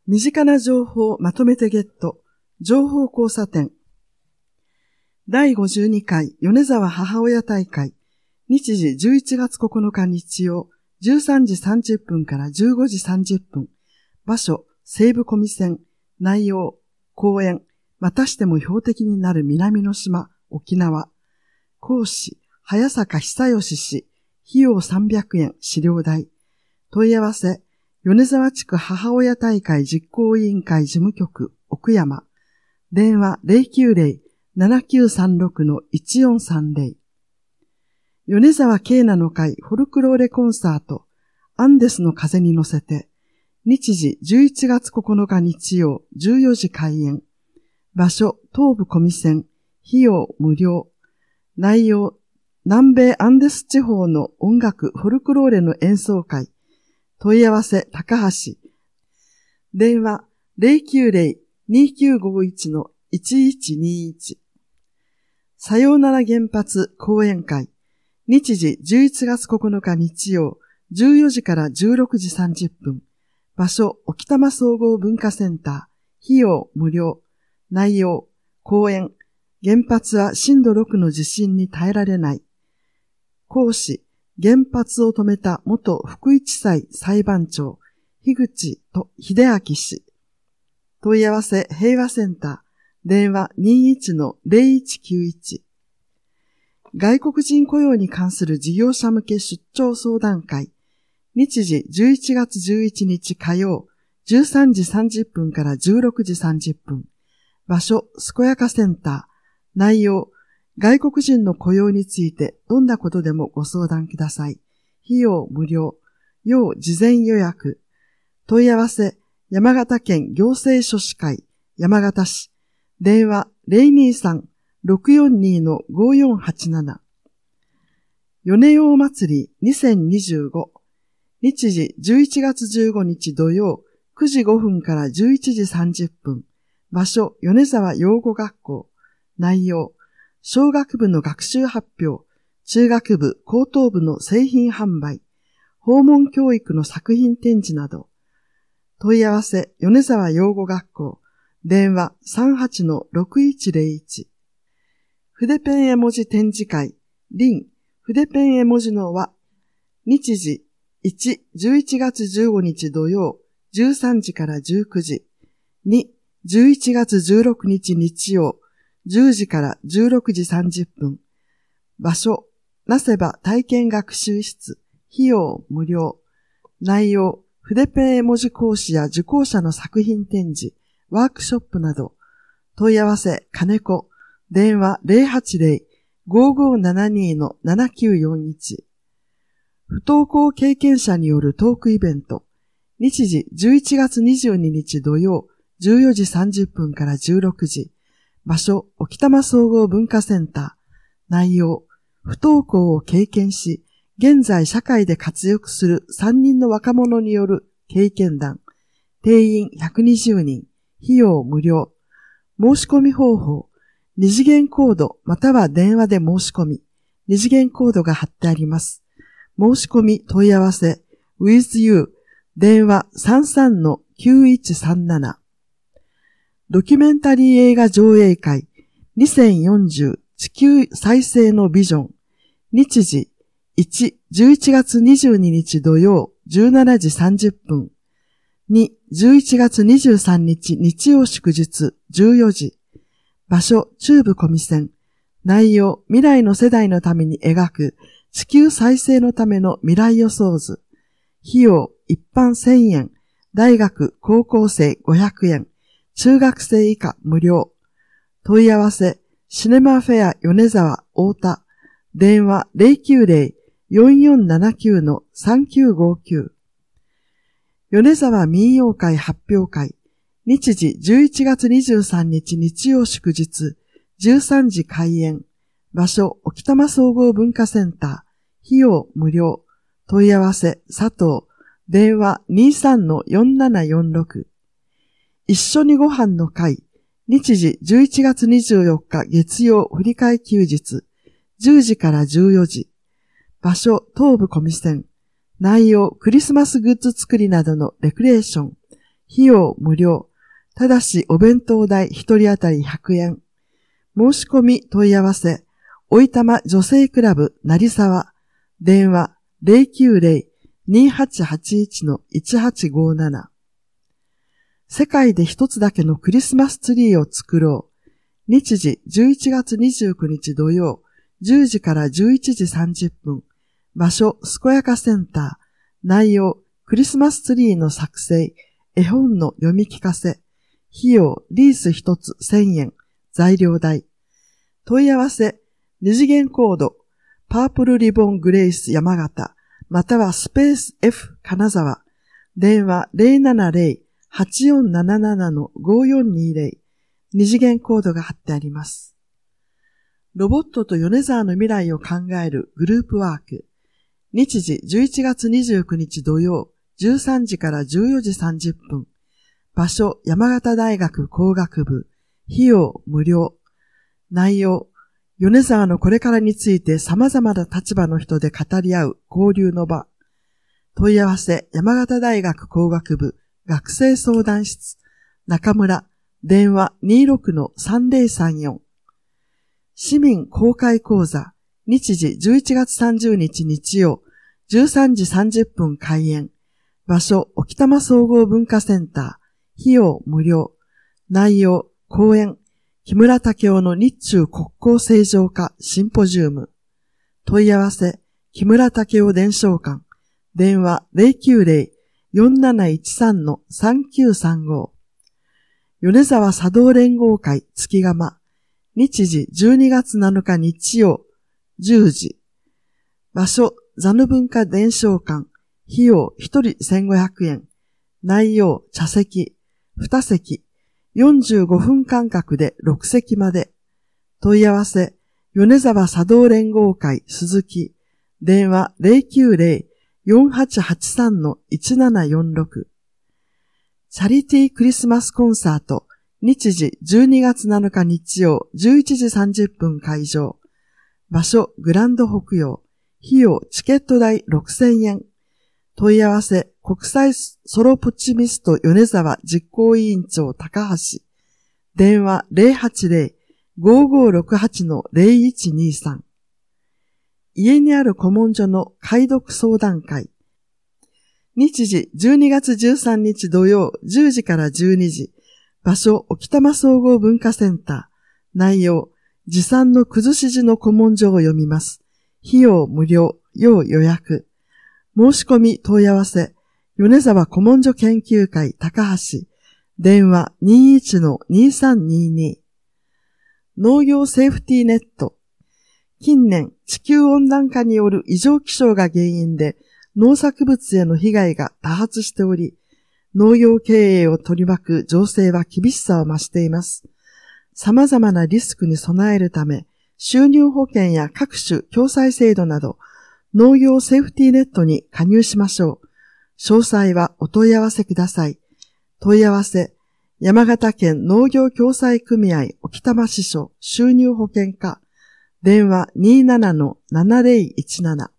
身近な情報をまとめてゲット。情報交差点。第52回米沢母親大会。日時11月9日日曜、13時30分から15時30分。場所、西部小見線。内容、公園。またしても標的になる南の島、沖縄。講師、早坂久義氏。費用300円、資料代。問い合わせ、米沢地区母親大会実行委員会事務局、奥山。電話090-7936-1430。米沢慶奈の会フォルクローレコンサート、アンデスの風に乗せて、日時11月9日日曜、14時開演。場所、東部小見線。費用無料。内容、南米アンデス地方の音楽フォルクローレの演奏会。問い合わせ、高橋。電話、090-2951-1121。さようなら原発講演会。日時11月9日日曜、14時から16時30分。場所、沖多摩総合文化センター。費用無料。内容、講演。原発は震度6の地震に耐えられない。講師、原発を止めた元福井地裁裁判長、樋口秀明氏。問い合わせ、平和センター。電話 21-0191。外国人雇用に関する事業者向け出張相談会。日時11月11日火曜、13時30分から16時30分。場所、健やかセンター。内容、外国人の雇用についてどんなことでもご相談ください。費用無料。要事前予約。問い合わせ、山形県行政書士会、山形市。電話023-642-5487。米洋祭り2025。日時11月15日土曜、9時5分から11時30分。場所、米沢養護学校。内容、小学部の学習発表、中学部、高等部の製品販売、訪問教育の作品展示など。問い合わせ、米沢養護学校。電話 38-6101。筆ペン絵文字展示会、林、筆ペン絵文字の輪。日時、1、11月15日土曜、13時から19時。2、11月16日日曜、10時から16時30分。場所、なせば体験学習室。費用無料。内容、筆ペン絵文字講師や受講者の作品展示、ワークショップなど。問い合わせ、金子。電話 080-5572-7941。不登校経験者によるトークイベント。日時11月22日土曜、14時30分から16時。場所、沖多摩総合文化センター。内容、不登校を経験し、現在社会で活躍する3人の若者による経験談。定員120人。費用無料。申し込み方法。二次元コードまたは電話で申し込み。二次元コードが貼ってあります。申し込み問い合わせ。with you。電話 33-9137。ドキュメンタリー映画上映会。2040地球再生のビジョン。日時。1、11月22日土曜、17時30分。2、11月23日日曜祝日、14時。場所、中部小見線。内容、未来の世代のために描く、地球再生のための未来予想図。費用、一般1000円。大学、高校生500円。中学生以下無料。問い合わせ、シネマフェア米沢、太田。電話090-4479-3959。米沢民謡会発表会。日時11月23日日曜祝日。13時開演。場所、沖多摩総合文化センター。費用無料。問い合わせ、佐藤。電話 23-4746。一緒にご飯の会。日時11月24日月曜振り替え休日。10時から14時。場所、東部小見線。内容、クリスマスグッズ作りなどのレクリエーション。 費用無料。ただしお弁当代1人当たり100円。申し込み問い合わせ、おいたま女性クラブ成沢。電話090-2881-1857。世界で一つだけのクリスマスツリーを作ろう。日時11月29日土曜、10時から11時30分。場所、健やかセンター。内容、クリスマスツリーの作成、絵本の読み聞かせ。費用、リース一つ1000円。材料代。問い合わせ、二次元コード、パープルリボングレイス山形、またはスペース F 金沢。電話070-8477-5420。二次元コードが貼ってあります。ロボットと米沢の未来を考えるグループワーク。日時11月29日土曜、13時から14時30分。場所、山形大学工学部。費用無料。内容、米沢のこれからについて様々な立場の人で語り合う交流の場。問い合わせ、山形大学工学部学生相談室。中村。電話 26-3034。市民公開講座。日時11月30日日曜、13時30分開演。場所、沖多摩総合文化センター。費用無料。内容、講演。木村武夫の日中国交正常化シンポジウム。問い合わせ、木村武夫伝承館。電話090-4713-3935。米沢茶道連合会月釜。日時12月7日日曜10時。場所、座の文化伝承館。費用1人1500円。内容、茶席、2席。45分間隔で6席まで。問い合わせ、米沢茶道連合会鈴木。電話090-4883-1746。チャリティークリスマスコンサート。日時12月7日日曜11時30分会場。場所グランド北洋。費用チケット代6000円。問い合わせ国際ソロプチミスト米沢実行委員長高橋。電話080-5568-0123。家にある古文書の解読相談会。日時12月13日土曜10時から12時。場所、沖多摩総合文化センター。内容、持参のくずし字の古文書を読みます。費用無料、要予約。申し込み問い合わせ、米沢古文書研究会高橋。電話 21-2322。農業セーフティーネット。近年、地球温暖化による異常気象が原因で、農作物への被害が多発しており、農業経営を取り巻く情勢は厳しさを増しています。様々なリスクに備えるため、収入保険や各種共済制度など、農業セーフティーネットに加入しましょう。詳細はお問い合わせください。問い合わせ、山形県農業共済組合沖多摩支所収入保険課。電話 27-7017。